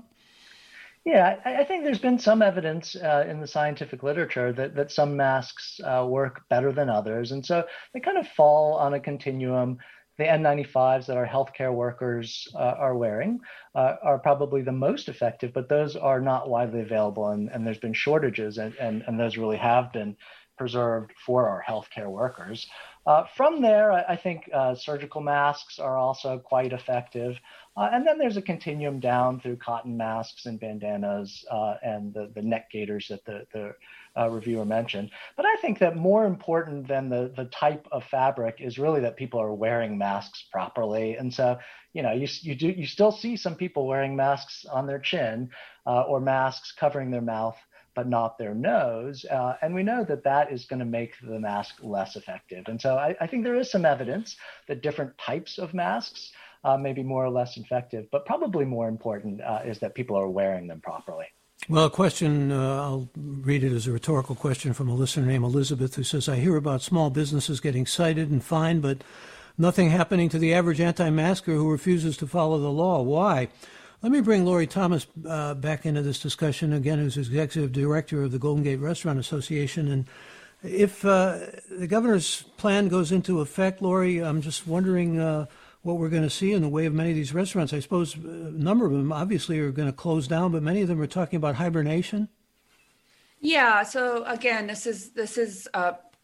Yeah, I, I think there's been some evidence uh, in the scientific literature that, that some masks uh, work better than others. And so they kind of fall on a continuum. The N ninety-fives that our healthcare workers uh, are wearing uh, are probably the most effective, but those are not widely available. And, and there's been shortages, and, and, and those really have been preserved for our healthcare workers. Uh, from there, I, I think uh, surgical masks are also quite effective. Uh, and then there's a continuum down through cotton masks and bandanas uh, and the, the neck gaiters that the, the uh, reviewer mentioned. But I think that more important than the, the type of fabric is really that people are wearing masks properly. And so, you know, you, you, do, you still see some people wearing masks on their chin uh, or masks covering their mouth, but not their nose. Uh, and we know that that is going to make the mask less effective. And so I, I think there is some evidence that different types of masks uh, may be more or less effective, but probably more important uh, is that people are wearing them properly. Well, a question, uh, I'll read it as a rhetorical question from a listener named Elizabeth, who says, I hear about small businesses getting cited and fined, but nothing happening to the average anti-masker who refuses to follow the law. Why? Let me bring Lori Thomas uh, back into this discussion again, who's executive director of the Golden Gate Restaurant Association. And if uh, the governor's plan goes into effect, Lori, I'm just wondering uh, what we're going to see in the way of many of these restaurants. I suppose a number of them obviously are going to close down, but many of them are talking about hibernation. Yeah. So again, this is this is uh,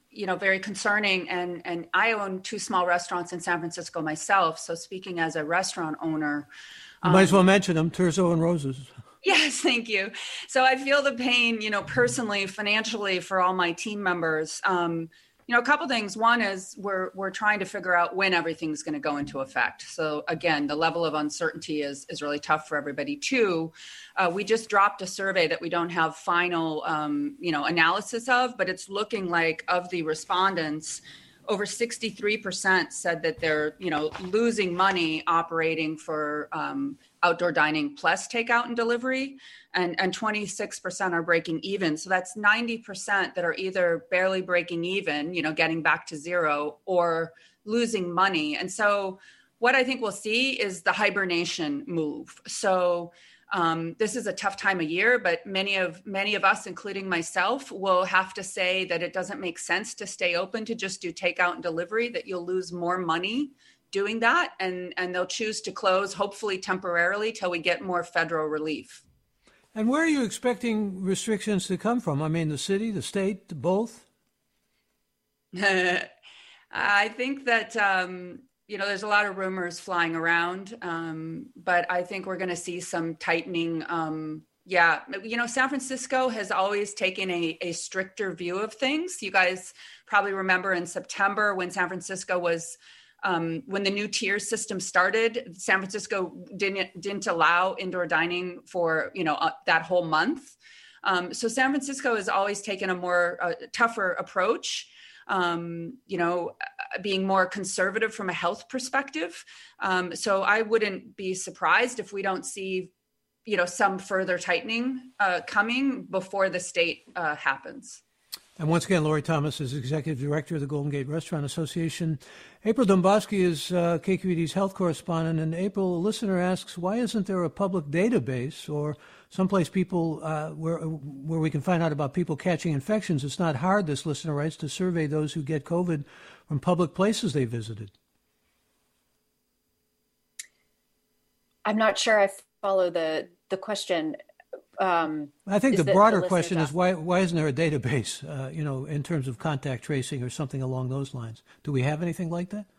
you know, very concerning. And, and I own two small restaurants in San Francisco myself. So speaking as a restaurant owner, you might um, as well mention them, Terzo and Roses. Yes, thank you. So I feel the pain, you know, personally, financially for all my team members. Um, you know, a couple things. One is we're we're trying to figure out when everything's going to go into effect. So again, the level of uncertainty is is really tough for everybody. Two, uh, we just dropped a survey that we don't have final, um, you know, analysis of, but it's looking like of the respondents, over sixty-three percent said that they're, you know, losing money operating for um, outdoor dining plus takeout and delivery, and, and twenty-six percent are breaking even. So that's ninety percent that are either barely breaking even, you know, getting back to zero, or losing money. And so what I think we'll see is the hibernation move. So Um, this is a tough time of year, but many of many of us, including myself, will have to say that it doesn't make sense to stay open to just do takeout and delivery, that you'll lose more money doing that. And, and they'll choose to close, hopefully temporarily, till we get more federal relief. And where are you expecting restrictions to come from? I mean, the city, the state, both? I think that... Um, You know, there's a lot of rumors flying around, um, but I think we're going to see some tightening. Um, yeah, you know, San Francisco has always taken a, a stricter view of things. You guys probably remember in September when San Francisco was, um, when the new tier system started, San Francisco didn't didn't allow indoor dining for, you know, uh, that whole month. Um, so San Francisco has always taken a more uh, tougher approach. Um, you know, being more conservative from a health perspective. Um, so I wouldn't be surprised if we don't see, you know, some further tightening uh, coming before the state uh, happens. And once again, Lori Thomas is Executive Director of the Golden Gate Restaurant Association. April Dombosky is uh, K Q E D's health correspondent. And April, a listener asks, why isn't there a public database or someplace people uh, where where we can find out about people catching infections? It's not hard, this listener writes, to survey those who get COVID from public places they visited. I'm not sure I follow the the question. Um, I think the broader the question is why why isn't there a database, uh, you know, in terms of contact tracing or something along those lines? Do we have anything like that?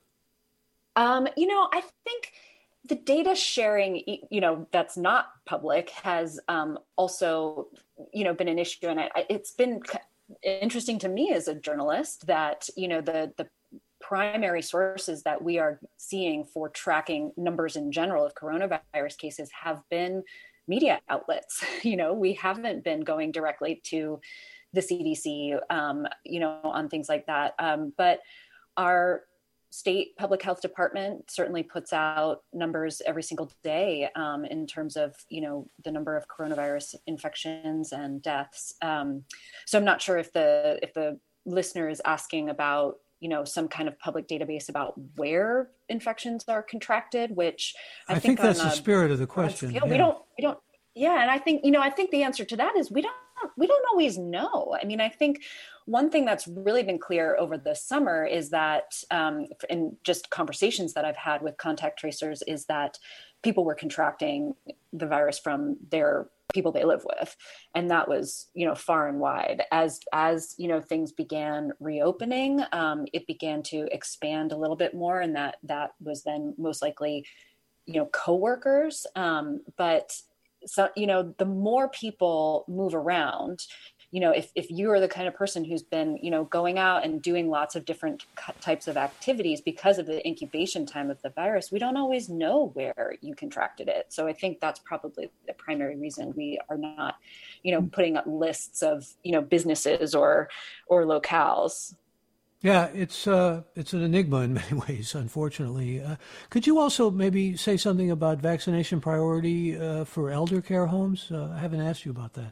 Um, you know, I think the data sharing, you know, that's not public has um, also, you know, been an issue. And I, it's been interesting to me as a journalist that, you know, the the primary sources that we are seeing for tracking numbers in general of coronavirus cases have been media outlets. You know, we haven't been going directly to the C D C, um, you know, on things like that. Um, but our state public health department certainly puts out numbers every single day um, in terms of, you know, the number of coronavirus infections and deaths. Um, so I'm not sure if the if the listener is asking about, you know, some kind of public database about where infections are contracted, which I, I think, think that's on the a, spirit of the question. Scale, yeah. We don't, we don't, yeah. And I think, you know, I think the answer to that is we don't, we don't always know. I mean, I think one thing that's really been clear over the summer is that, um, in just conversations that I've had with contact tracers, is that people were contracting the virus from their people they live with. And that was, you know, far and wide. As, as, you know, things began reopening, um, it began to expand a little bit more. And that, that was then most likely, you know, coworkers. Um, but so, you know, the more people move around, you know, if, if you are the kind of person who's been, you know, going out and doing lots of different types of activities because of the incubation time of the virus, we don't always know where you contracted it. So I think that's probably the primary reason we are not, you know, putting up lists of, you know, businesses or, or locales. Yeah, it's uh, it's an enigma in many ways, unfortunately. Uh, could you also maybe say something about vaccination priority uh, for elder care homes? Uh, I haven't asked you about that.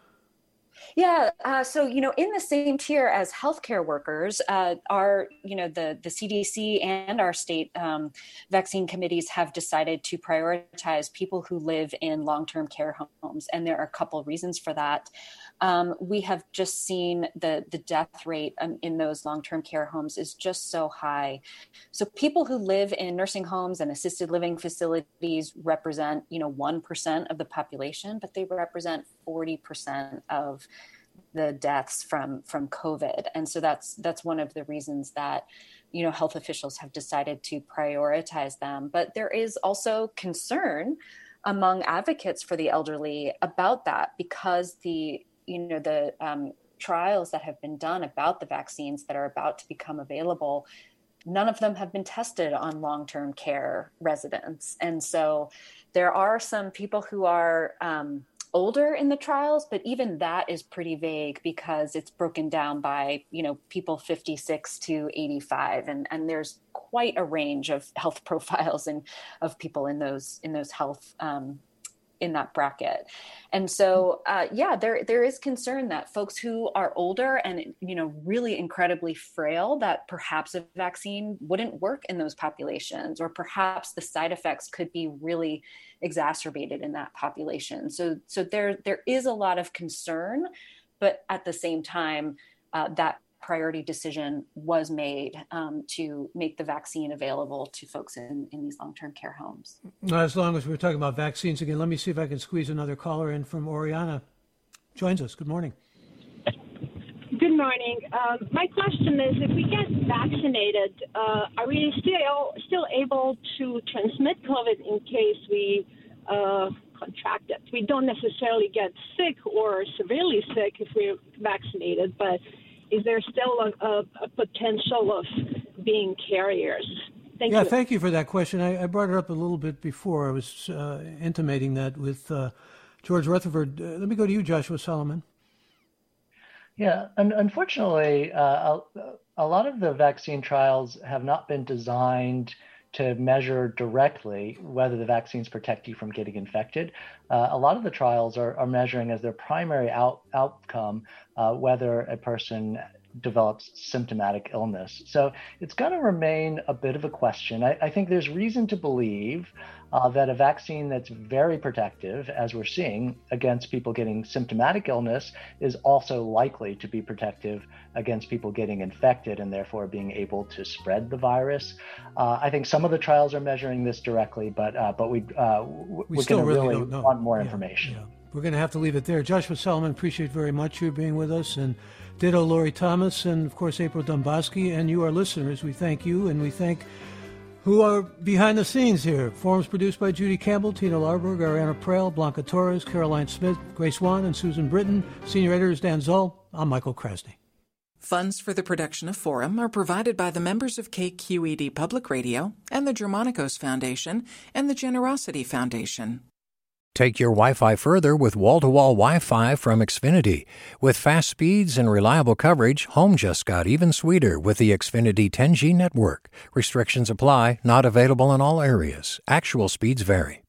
Yeah. Uh, so, you know, in the same tier as healthcare workers, uh, our, you know, the, the C D C and our state um, vaccine committees have decided to prioritize people who live in long-term care homes. And there are a couple of reasons for that. Um, we have just seen the, the death rate um, in those long-term care homes is just so high. So people who live in nursing homes and assisted living facilities represent, you know, one percent of the population, but they represent forty percent of the deaths from from COVID. And so that's that's one of the reasons that, you know, health officials have decided to prioritize them. But there is also concern among advocates for the elderly about that, because the, you know, the um, trials that have been done about the vaccines that are about to become available, none of them have been tested on long-term care residents. And so there are some people who are um, older in the trials, but even that is pretty vague because it's broken down by, you know, people fifty-six to eighty-five. And, and there's quite a range of health profiles and of people in those, in those health, um, in that bracket. And so, uh, yeah, there there is concern that folks who are older and, you know, really incredibly frail, that perhaps a vaccine wouldn't work in those populations, or perhaps the side effects could be really exacerbated in that population. So, so there there is a lot of concern, but at the same time, uh, that priority decision was made um, to make the vaccine available to folks in, in these long-term care homes. As long as we're talking about vaccines again, let me see if I can squeeze another caller in from Oriana. Joins us. Good morning. Good morning. Um, my question is, if we get vaccinated, uh, are we still still able to transmit COVID in case we uh, contract it? We don't necessarily get sick or severely sick if we're vaccinated, but is there still a, a, a potential of being carriers? Thank yeah, you. thank you for that question. I, I brought it up a little bit before. I was uh, intimating that with uh, George Rutherford. Uh, let me go to you, Joshua Solomon. Yeah, un- unfortunately, uh, a, a lot of the vaccine trials have not been designed to measure directly whether the vaccines protect you from getting infected. Uh, a lot of the trials are, are measuring as their primary out, outcome uh, whether a person develops symptomatic illness. So it's going to remain a bit of a question. I, I think there's reason to believe uh, that a vaccine that's very protective, as we're seeing, against people getting symptomatic illness is also likely to be protective against people getting infected and therefore being able to spread the virus. Uh, I think some of the trials are measuring this directly, but uh, but we, uh, we we're going to really, really don't know. want more yeah, information. Yeah. We're going to have to leave it there. Joshua Solomon, appreciate very much you being with us, and ditto Lori Thomas, and of course April Dombosky, and you, our listeners. We thank you, and we thank who are behind the scenes here. Forums produced by Judy Campbell, Tina Larberg, Ariana Prell, Blanca Torres, Caroline Smith, Grace Wan, and Susan Britton. Senior editor is Dan Zoll. I'm Michael Krasny. Funds for the production of Forum are provided by the members of K Q E D Public Radio and the Germanicos Foundation and the Generosity Foundation. Take your Wi-Fi further with wall-to-wall Wi-Fi from Xfinity. With fast speeds and reliable coverage, home just got even sweeter with the Xfinity ten G network. Restrictions apply, not available in all areas. Actual speeds vary.